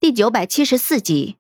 第974集。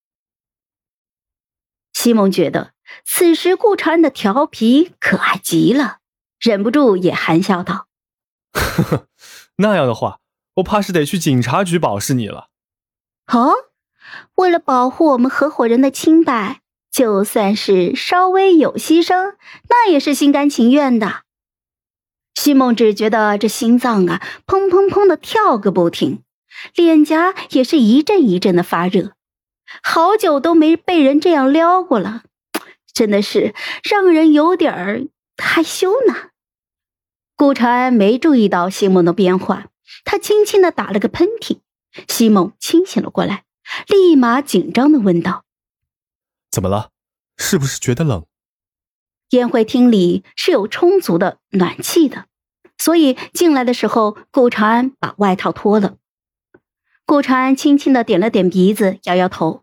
西蒙觉得此时顾长安的调皮可爱极了，忍不住也含笑道： 呵呵，那样的话我怕是得去警察局保释你了。 哦，为了保护我们合伙人的清白，就算是稍微有牺牲，那也是心甘情愿的。西蒙只觉得这心脏啊砰砰砰的跳个不停，脸颊也是一阵一阵的发热，好久都没被人这样撩过了，真的是让人有点害羞呢。顾长安没注意到西蒙的变化，他轻轻地打了个喷嚏。西蒙清醒了过来，立马紧张地问道： 怎么了？是不是觉得冷？ 宴会厅里是有充足的暖气的，所以进来的时候顾长安把外套脱了。顾长安轻轻地点了点鼻子，摇摇头：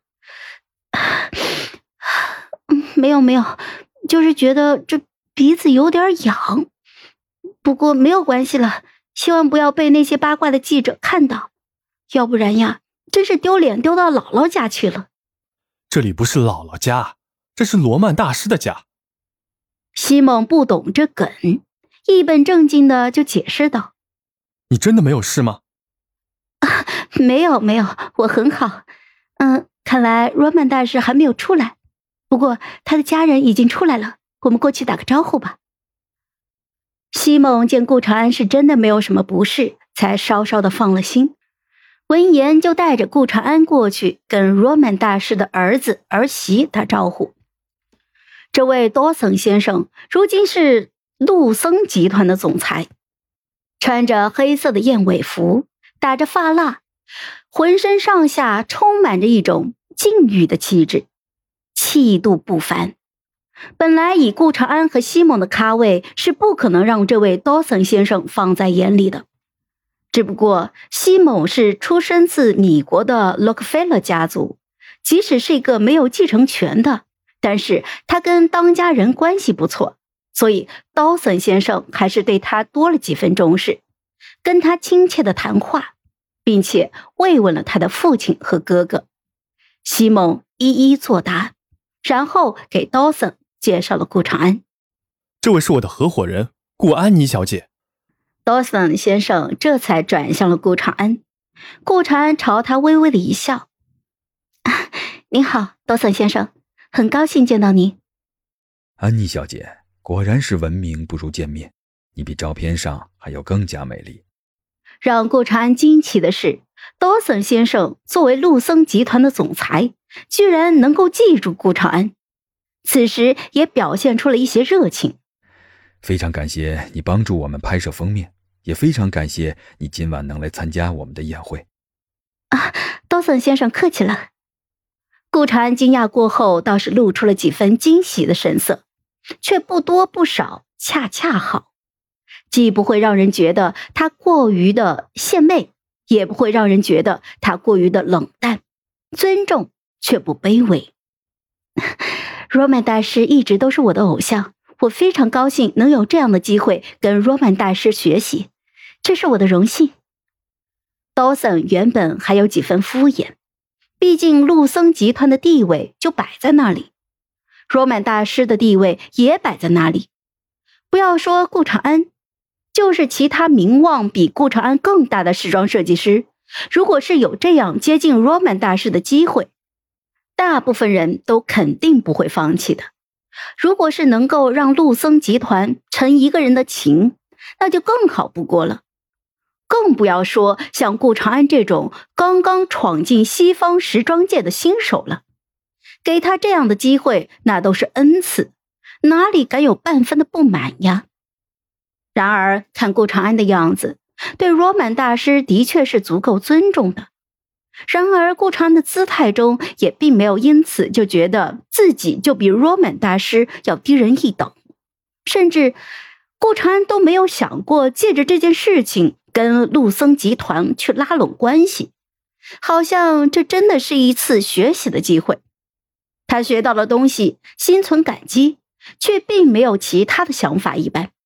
没有，就是觉得这鼻子有点痒，不过没有关系了，希望不要被那些八卦的记者看到，要不然呀，真是丢脸丢到姥姥家去了。 这里不是姥姥家，这是罗曼大师的家。 西蒙不懂这梗，一本正经的就解释道： 你真的没有事吗？ 没有，我很好。看来罗曼大师还没有出来，不过他的家人已经出来了，我们过去打个招呼吧。西蒙见顾长安是真的没有什么不适，才稍稍的放了心，闻言就带着顾长安过去跟罗曼大师的儿子儿媳打招呼。这位多森先生如今是陆森集团的总裁，穿着黑色的燕尾服，打着发蜡，浑身上下充满着一种禁欲的气质，气度不凡。本来以顾长安和西蒙的咖位是不可能让这位多森先生放在眼里的，只不过西蒙是出身自米国的洛克菲勒家族，即使是一个没有继承权的，但是他跟当家人关系不错，所以多森先生还是对他多了几分重视，跟他亲切的谈话，并且慰问了他的父亲和哥哥。西蒙一一作答，然后给多森介绍了顾长安。 这位是我的合伙人顾安妮小姐。 多森先生这才转向了顾长安，顾长安朝他微微的一笑：您好，多森先生，很高兴见到您。 安妮小姐，果然是闻名不如见面，你比照片上还要更加美丽。 让顾长安惊奇的是，多森先生作为陆森集团的总裁，居然能够记住顾长安，此时也表现出了一些热情。 非常感谢你帮助我们拍摄封面，也非常感谢你今晚能来参加我们的宴会。 多森先生客气了。顾长安惊讶过后，倒是露出了几分惊喜的神色，却不多不少，恰恰好，既不会让人觉得他过于的献媚，也不会让人觉得他过于的冷淡，尊重却不卑微。罗曼大师一直都是我的偶像，我非常高兴能有这样的机会跟罗曼大师学习，这是我的荣幸。多森原本还有几分敷衍，毕竟陆森集团的地位就摆在那里，罗曼大师的地位也摆在那里。不要说顾长安，就是其他名望比顾长安更大的时装设计师，如果是有这样接近罗曼大师的机会，大部分人都肯定不会放弃的。如果是能够让陆森集团成一个人的情，那就更好不过了。更不要说像顾长安这种刚刚闯进西方时装界的新手了，给他这样的机会那都是恩赐，哪里敢有半分的不满呀。然而看顾长安的样子，对罗曼大师的确是足够尊重的。然而顾长安的姿态中也并没有因此就觉得自己就比罗曼大师要低人一等，甚至顾长安都没有想过借着这件事情跟陆森集团去拉拢关系，好像这真的是一次学习的机会。他学到了东西，心存感激，却并没有其他的想法一般，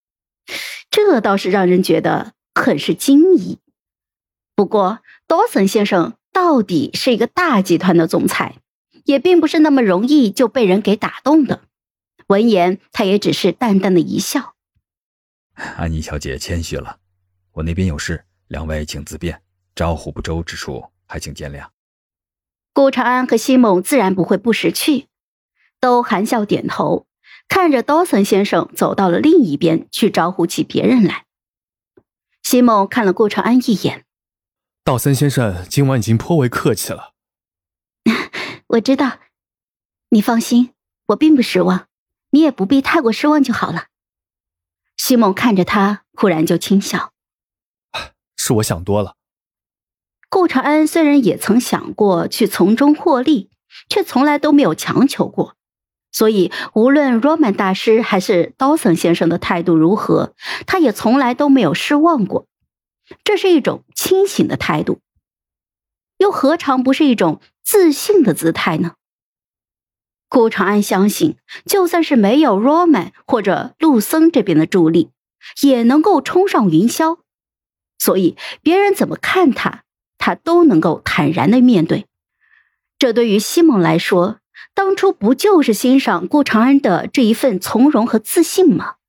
这倒是让人觉得很是惊异。不过多森先生到底是一个大集团的总裁，也并不是那么容易就被人给打动的。闻言，他也只是淡淡的一笑。 安妮小姐谦虚了，我那边有事，两位请自便，招呼不周之处还请见谅。 顾长安和西蒙自然不会不识趣，都含笑点头，看着道森先生走到了另一边去招呼起别人来。西蒙看了顾长安一眼， 道森先生今晚已经颇为客气了。 我知道，你放心，我并不失望，你也不必太过失望就好了。西蒙看着他，忽然就轻笑。 是我想多了。 顾长安虽然也曾想过去从中获利，却从来都没有强求过，所以无论 Roman 大师还是道森先生的态度如何，他也从来都没有失望过。这是一种清醒的态度，又何尝不是一种自信的姿态呢？顾长安相信，就算是没有 Roman 或者陆森这边的助力，也能够冲上云霄，所以别人怎么看他，他都能够坦然地面对。这对于西蒙来说，当初不就是欣赏顾长安的这一份从容和自信吗？